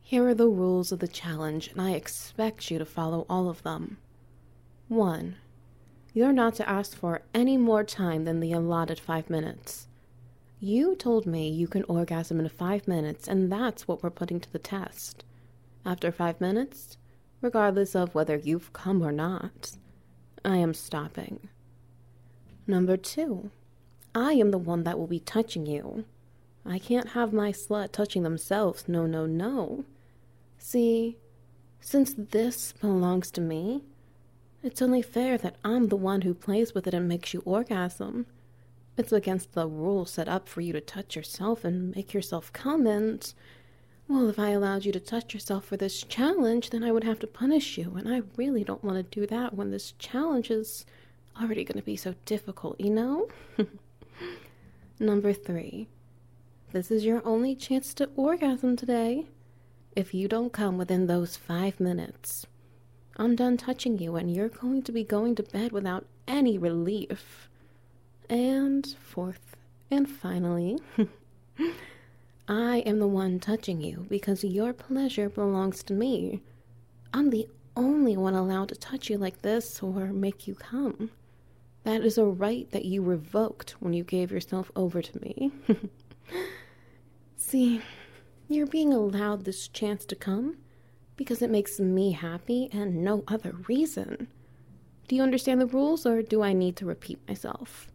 Here are the rules of the challenge, and I expect you to follow all of them. 1. You're not to ask for any more time than the allotted 5 minutes. You told me you can orgasm in 5 minutes, and that's what we're putting to the test. After 5 minutes, regardless of whether you've come or not, I am stopping. Number 2, I am the one that will be touching you. I can't have my slut touching themselves, no, no, no. See, since this belongs to me, it's only fair that I'm the one who plays with it and makes you orgasm. It's against the rules set up for you to touch yourself and make yourself come, and, well, if I allowed you to touch yourself for this challenge, then I would have to punish you, and I really don't want to do that when this challenge is already going to be so difficult, you know? Number 3, this is your only chance to orgasm today. If you don't come within those 5 minutes, I'm done touching you and you're going to be going to bed without any relief. And 4th and finally, I am the one touching you because your pleasure belongs to me. I'm the only one allowed to touch you like this or make you come. That is a right that you revoked when you gave yourself over to me. See, you're being allowed this chance to come because it makes me happy and no other reason. Do you understand the rules, or do I need to repeat myself?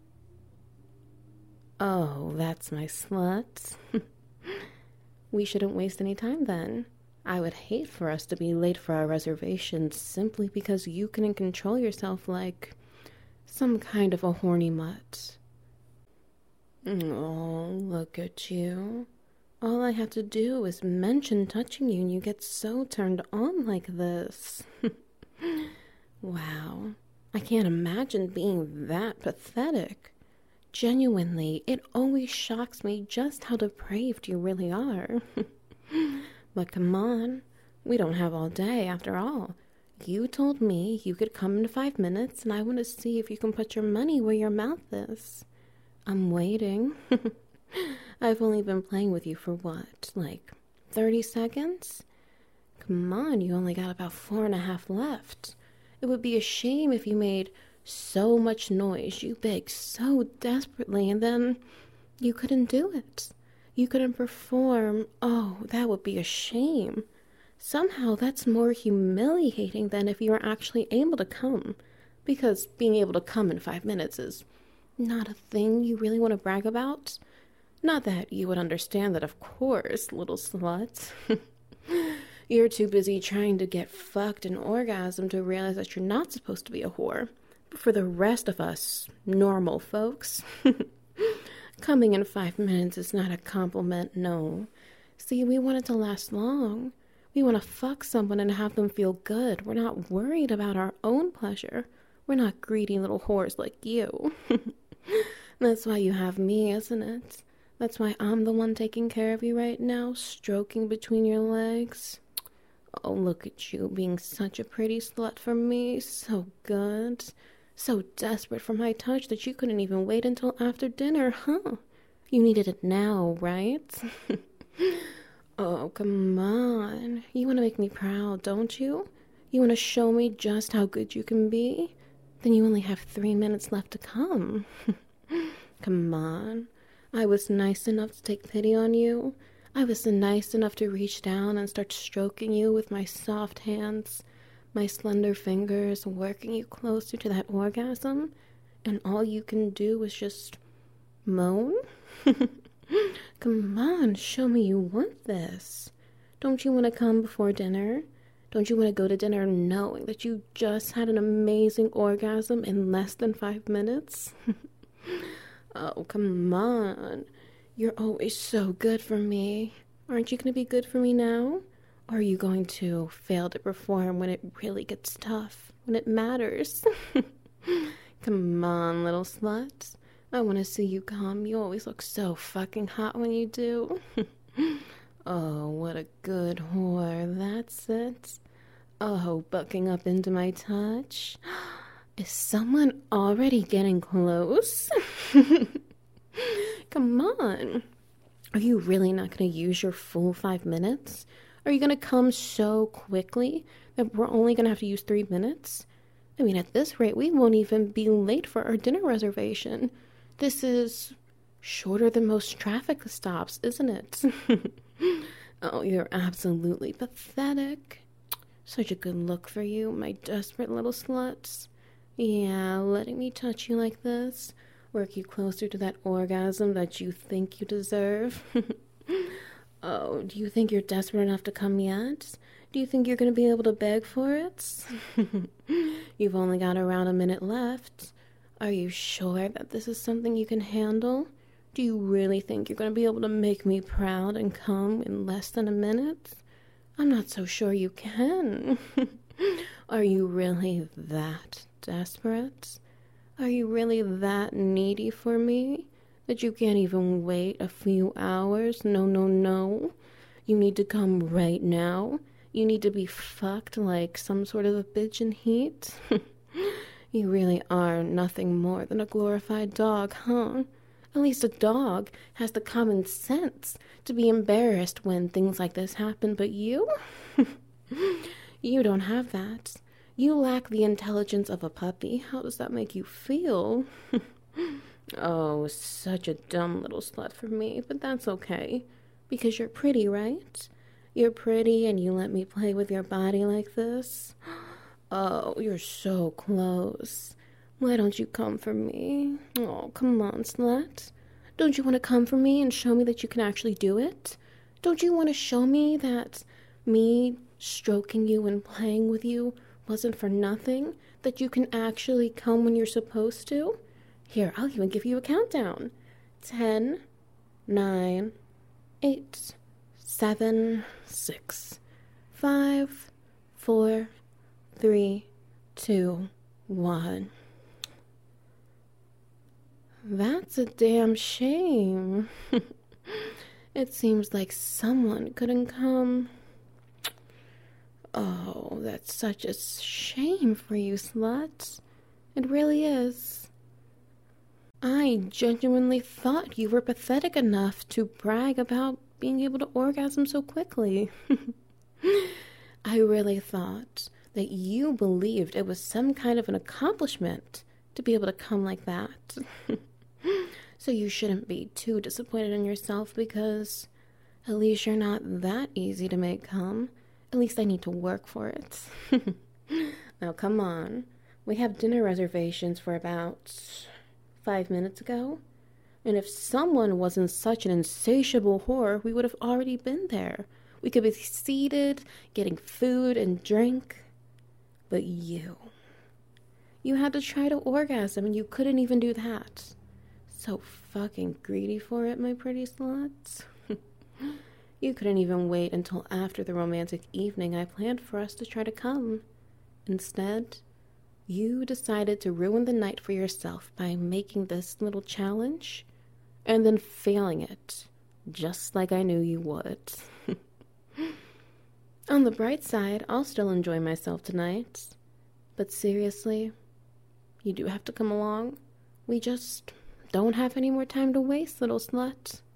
Oh, that's my slut. We shouldn't waste any time then. I would hate for us to be late for our reservations simply because you couldn't control yourself like some kind of a horny mutt. Oh, look at you. All I have to do is mention touching you and you get so turned on like this. Wow, I can't imagine being that pathetic. Genuinely, it always shocks me just how depraved you really are. But come on, we don't have all day after all. You told me you could come in 5 minutes, and I want to see if you can put your money where your mouth is. I'm waiting. I've only been playing with you for what, like 30 seconds? Come on, you only got about 4.5 left. It would be a shame if you made so much noise, you begged so desperately, and then you couldn't do it. You couldn't perform. Oh, that would be a shame. Somehow that's more humiliating than if you were actually able to come, because being able to come in 5 minutes is not a thing you really want to brag about. Not that you would understand that, of course, little slut. You're too busy trying to get fucked and orgasm to realize that you're not supposed to be a whore. But for the rest of us, normal folks, coming in 5 minutes is not a compliment, no. See, we want it to last long. We want to fuck someone and have them feel good. We're not worried about our own pleasure. We're not greedy little whores like you. That's why you have me, isn't it? That's why I'm the one taking care of you right now, stroking between your legs. Oh, look at you, being such a pretty slut for me. So good. So desperate for my touch that you couldn't even wait until after dinner, huh? You needed it now, right? Oh, come on. You want to make me proud, don't you? You want to show me just how good you can be? Then you only have 3 minutes left to come. Come on. I was nice enough to take pity on you. I was nice enough to reach down and start stroking you with my soft hands, my slender fingers, working you closer to that orgasm, and all you can do is just moan? Come on, show me you want this. Don't you want to come before dinner? Don't you want to go to dinner knowing that you just had an amazing orgasm in less than 5 minutes? Oh, come on. You're always so good for me. Aren't you going to be good for me now? Or are you going to fail to perform when it really gets tough, when it matters? Come on, little slut. I want to see you come. You always look so fucking hot when you do. Oh, what a good whore. That's it. Oh, bucking up into my touch. Is someone already getting close? Come on. Are you really not going to use your full 5 minutes? Are you gonna come so quickly that we're only gonna have to use 3 minutes? I mean, at this rate, we won't even be late for our dinner reservation. This is shorter than most traffic stops, isn't it? Oh, you're absolutely pathetic. Such a good look for you, my desperate little sluts. Yeah, letting me touch you like this, work you closer to that orgasm that you think you deserve. Oh, do you think you're desperate enough to come yet? Do you think you're going to be able to beg for it? You've only got around a minute left. Are you sure that this is something you can handle? Do you really think you're going to be able to make me proud and come in less than a minute? I'm not so sure you can. Are you really that desperate? Are you really that needy for me that you can't even wait a few hours? No, no, no. You need to come right now. You need to be fucked like some sort of a bitch in heat. You really are nothing more than a glorified dog, huh? At least a dog has the common sense to be embarrassed when things like this happen, but you? You don't have that. You lack the intelligence of a puppy. How does that make you feel? Oh, such a dumb little slut for me, but that's okay. Because you're pretty, right? You're pretty and you let me play with your body like this? Oh, you're so close. Why don't you come for me? Oh, come on, slut. Don't you want to come for me and show me that you can actually do it? Don't you want to show me that me stroking you and playing with you wasn't for nothing? That you can actually come when you're supposed to? Here, I'll even give you a countdown. 10, 9, 8, 7, 6, 5, 4, 3, 2, 1. That's a damn shame. It seems like someone couldn't come. Oh, that's such a shame for you, slut. It really is. I genuinely thought you were pathetic enough to brag about being able to orgasm so quickly. I really thought that you believed it was some kind of an accomplishment to be able to come like that. So you shouldn't be too disappointed in yourself because at least you're not that easy to make come. At least I need to work for it. Now come on. We have dinner reservations for about 5 minutes ago. And if someone wasn't such an insatiable whore, we would have already been there. We could be seated, getting food and drink. But you had to try to orgasm and you couldn't even do that. So fucking greedy for it, my pretty sluts. You couldn't even wait until after the romantic evening I planned for us to try to come. Instead, you decided to ruin the night for yourself by making this little challenge and then failing it, just like I knew you would. On the bright side, I'll still enjoy myself tonight. But seriously, you do have to come along. We just don't have any more time to waste, little slut.